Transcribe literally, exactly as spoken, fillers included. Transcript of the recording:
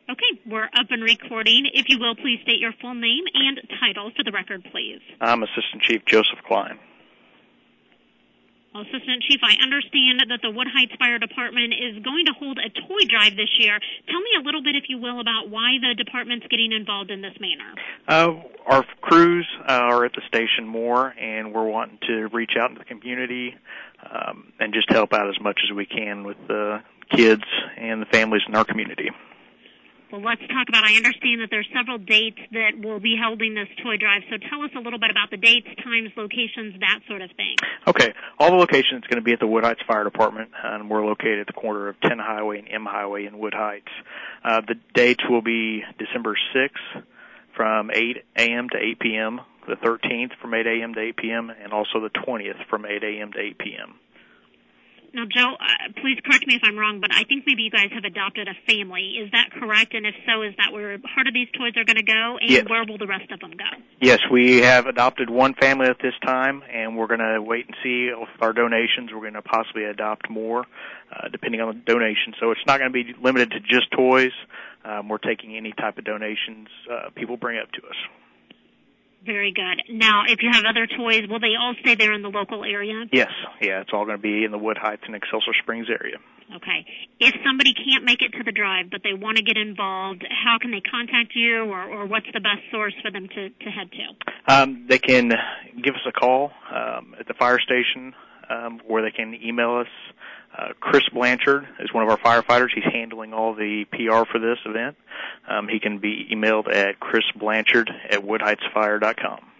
Okay, we're up and recording. If you will, please state your full name and title for the record, please. I'm Assistant Chief Joseph Klein. Well, Assistant Chief, I understand that the Wood Heights Fire Department is going to hold a toy drive this year. Tell me a little bit, if you will, about why the department's getting involved in this manner. Uh, our crews uh, are at the station more, and we're wanting to reach out into the community um, and just help out as much as we can with the kids and the families in our community. Well, let's talk about, I understand that there's several dates that will be holding this toy drive, so tell us a little bit about the dates, times, locations, that sort of thing. Okay. All the locations are going to be at the Wood Heights Fire Department, and we're located at the corner of ten Highway and M Highway in Wood Heights. Uh, the dates will be December sixth from eight a.m. to eight p.m., the thirteenth from eight a.m. to eight p.m., and also the twentieth from eight a.m. to eight p.m. Now, Joe, uh, please correct me if I'm wrong, but I think maybe you guys have adopted a family. Is that correct? And if so, is that where part of these toys are going to go? And yes. Where will the rest of them go? Yes, we have adopted one family at this time, and we're going to wait and see if our donations, we're going to possibly adopt more, uh, depending on the donation. So it's not going to be limited to just toys. Um, we're taking any type of donations uh, people bring up to us. Very good. Now, if you have other toys, will they all stay there in the local area? Yes. Yeah, it's all going to be in the Wood Heights and Excelsior Springs area. Okay. If somebody can't make it to the drive, but they want to get involved, how can they contact you, or, or what's the best source for them to, to head to? Um, they can give us a call um, at the fire station, um, or they can email us. Uh, Chris Blanchard is one of our firefighters. He's handling all the P R for this event. Um, he can be emailed at chris blanchard at wood heights fire dot com.